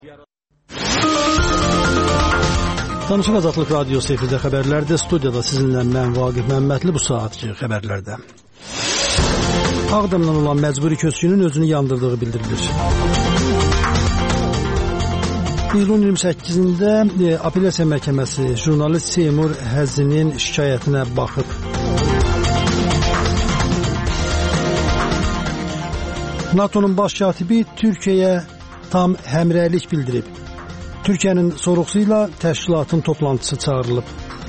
Danışıq Azadlıq Radiosu efirdə xəbərlərdə, studiyada sizinlə mən Vaqif Məmmədli bu saatçı xəbərlərdə. Ağdamdan olan məcburi köçkünün özünü yandırdığı bildirilir. İyulun 28-də Apellyasiya Məhkəməsi jurnalist Seymur Həzinin şikayətinə baxıb. NATO'nun baş katibi Türkiyəyə tam həmrəylik bildirib. Türkiyənin sorğusuyla təşkilatın toplantısı çağırılıb.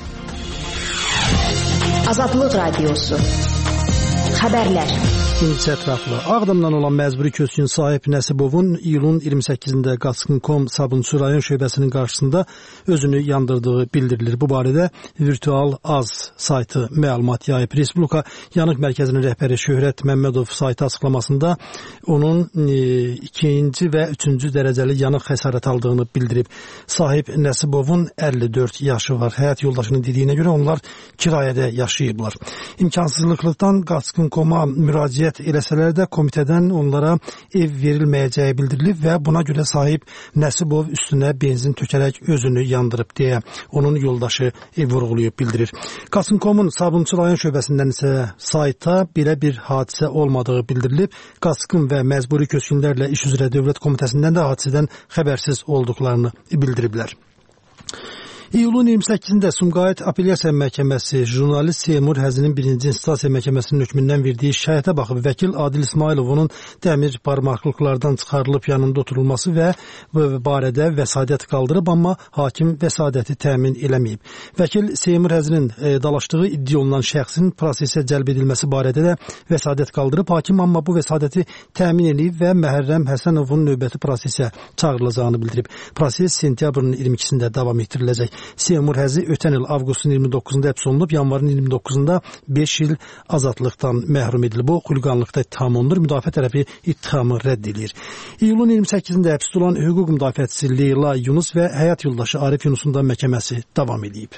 Azadlıq Radiosu xəbərlər. İkinci ətraflı. Ağdamdan olan məcburi köçkün Sahib Nəsibovun iyulun 28-də Qaçqın.com Sabunçu rayon şöbəsinin qarşısında özünü yandırdığı bildirilir. Bu barədə Virtual Az saytı məlumat yayıb. Respublika Yanıq Mərkəzinin rəhbəri Şöhrət Məmmədov saytı açıqlamasında onun ikinci və üçüncü dərəcəli yanıq xəsarət aldığını bildirib. Sahib Nəsibovun 54 yaşı var. Həyat yoldaşının dediyinə görə onlar kirayədə yaşayıblar. İmkansızlıqdan Qaçqın.com-a müraciət eləsələr də komitədən onlara ev verilməyəcəyi bildirilib və buna görə sahib Nəsibov üstünə benzin tökərək özünü yandırıb deyə onun yoldaşı vurğulayıb bildirir. Qaçqın.com-un Sabunçu rayon şöbəsindən isə sayta belə bir hadisə olmadığı bildirilib. Qaçqın və məcburi köçkünlərlə iş üzrə dövlət komitəsindən də hadisədən xəbərsiz olduqlarını bildiriblər. İyulun 28-də Sumqayıt Apellyasiya Məhkəməsi jurnalist Seymur Həzinin 1-ci instansiya məhkəməsinin hökmündən verdiyi şikayətə baxıb vəkil Adil İsmayılovun dəmir barmaqlıqlardan çıxarılıb yanında oturulması və barədə vəsadət qaldırıb, amma hakim vəsadəti təmin eləməyib. Vəkil Seymur Həzinin dalaşdığı iddia olunan şəxsin prosesə cəlb edilməsi barədə də vəsadət qaldırıb, hakim amma bu vəsadəti təmin edib və Məhərrəm Həsənovun növbəti prosesə çağırılacağını bildirib. Proses sentyabrın 22-sində davam etdiriləcək. Seymur Həzi ötən il avqustun 29-da həbs olunub, yanvarın 29-da 5 il azadlıqdan məhrum edilib. O, xuliqanlıqda ittiham olunur, müdafiə tərəfi ittihamı rədd edir. İyulun 28-də həbs olan hüquq müdafiəçisi Leyla Yunus və həyat yoldaşı Arif Yunusun da məhkəməsi davam edib.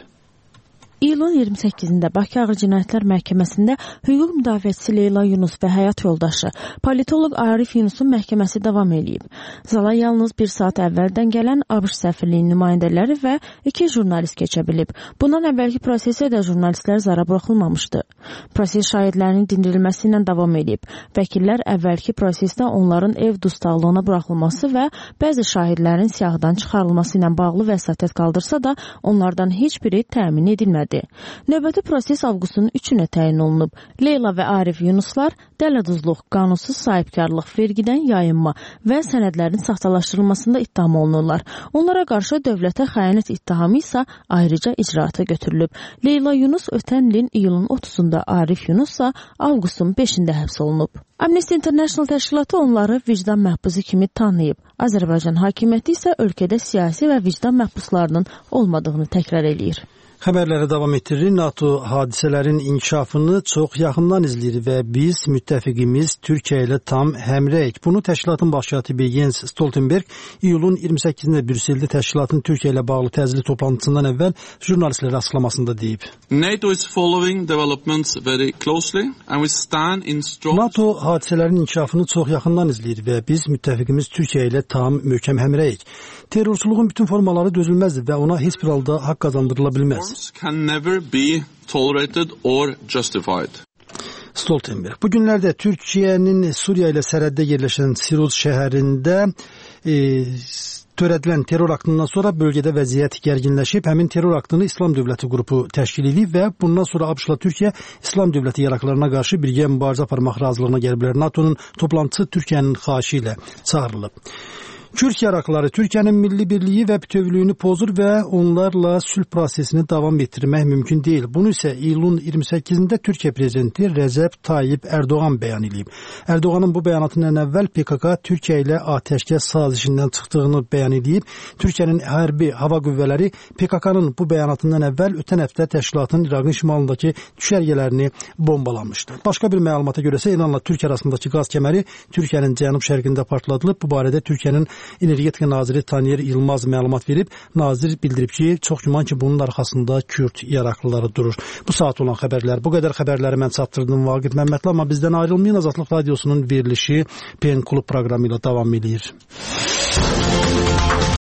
İyulun 28-də Bakı Ağır Cinayətlər Məhkəməsində hüquq müdafiəçisi Leyla Yunus və həyat yoldaşı politoloq Arif Yunusun məhkəməsi davam edib. Zala yalnız bir saat əvvəldən gələn ABŞ səfirliyinin nümayəndələri və 2 jurnalist keçə bilib. Bundan əvvəlki prosesə də jurnalistlər zara buraxılmamışdı. Proses şahidlərinin dindirilməsi ilə davam edib. Vəkillər əvvəlki prosesdə onların ev dustaqlığına buraxılması və bəzi şahidlərin siyahıdan çıxarılması ilə bağlı vəsatət qaldırsa da onlardan heç biri təmin edilmədi. Növbəti proses avqustun 3-ünə təyin olunub. Leyla və Arif Yunuslar dələduzluq, qanunsuz sahibkarlıq, vergidən yayınma və sənədlərin saxtalaşdırılmasında ittiham olunurlar. Onlara qarşı dövlətə xəyanət ittihamı isə ayrıca icraata götürülüb. Leyla Yunus ötən ilin iyulun 30-da, Arif Yunus isə avqustun 5-də həbs olunub. Amnesty International təşkilatı onları vicdan məhbusu kimi tanıyıb. Azərbaycan hakimiyyəti isə ölkədə siyasi və vicdan məhbuslarının olmadığını təkrar eləyir. Xəbərləri davam etdirir. NATO hadisələrin inkişafını çox yaxından izləyir və biz müttəfiqimiz Türkiyə ilə tam həmrəyik. Bunu təşkilatın baş katibi Jens Stoltenberg iyulun 28-də Brüsseldə təşkilatın Türkiyə ilə bağlı təcili toplantısından əvvəl jurnalistlərə açıqlamasında deyib. NATO is following developments very closely and we stand in strong... NATO hadisələrin inkişafını çox yaxından izləyir və biz müttəfiqimiz Türkiyə ilə tam möhkəm həmrəyik. Terrorçuluğun bütün formaları dözülməzdir və ona heç bir halda haqq qazandırıla bilməz. Can never be tolerated or justified. Stoltenberg. Bu günlərdə Türkiyənin Suriya ilə sərhəddə yerləşən Siruz şəhərində törədilən terror aktından sonra bölgədə vəziyyət gərginləşib. Həmin terror aktını İslam Dövləti qrupu təşkil edib və bundan sonra ABŞ-la Türkiyə İslam Dövləti yaraqlarına qarşı birgə mübarizə aparmaq razılığına gəliblər. NATO'nun toplantısı Türkiyənin xahişi ilə çağırılıb. Kürd yaraqları Türkiyənin milli birliyi və bütövlüyünü pozur və onlarla sülh prosesini davam etdirmək mümkün deyil. Bunu isə iyulun 28-də Türkiyə prezidenti Rəcəb Tayyip Ərdoğan bəyan edib. Ərdoğanın bu bəyanatından əvvəl PKK Türkiyə ilə atəşkəs sazişindən çıxdığını bəyan edib. Türkiyənin hərbi hava qüvvələri PKK-nın bu bəyanatından əvvəl ötən həftə təşkilatın İraqın şimalındakı düşərgələrini bombalamışdı. Başqa bir məlumata görə isə İranla Türkiyə arasındakı qaz kəməri Türkiyənin cənub-şərqində partladılıb. Bu barədə Türkiyənin Energetika naziri Tanyer Yılmaz məlumat verib. Nazir bildirib ki, çox güman ki, bunun arxasında Kürd yaraqlıları durur. Bu saat olan xəbərlər, bu qədər xəbərləri mən çatdırdım Vaqif Məmmədli, amma bizdən ayrılmayın. Azadlıq Radiosunun verilişi PEN Klub proqramı ilə davam edir.